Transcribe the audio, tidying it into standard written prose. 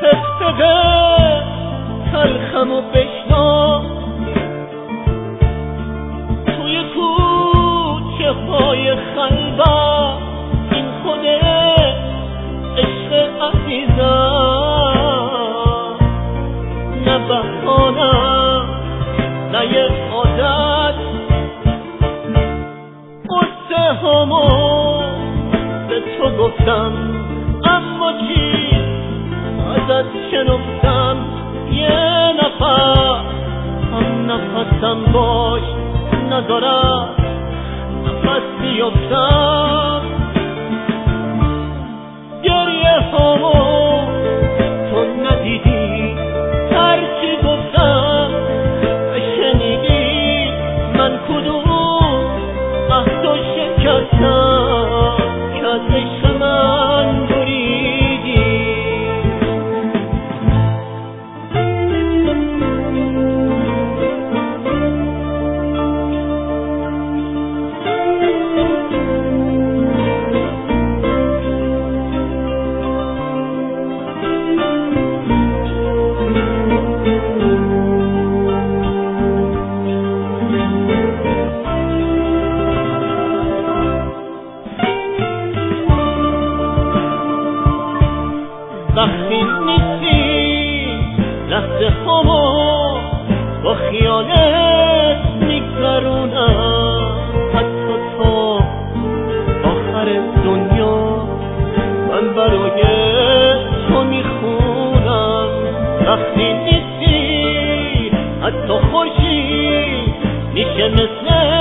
قصه تلخم و بشنا توی کوچه های خلوت این خود عشق عزیزم، نه بهانه نه یه عادت. قصه همو به تو گفتم اما چی ازت شنفتم، یه نفس هم نفسم باش ندارم نفس بیفتم. گریه همو تو ندیدی، هرچی گفتم شنیدی، من کدوم عهد و شکستم که از عشق من بریدی. وقتی نیستی لحظه همو با خیالت میگذرونم، حتی تا آخر دنیا من برای تو میخونم. وقتی نیستی حتی خورشید میشه مثل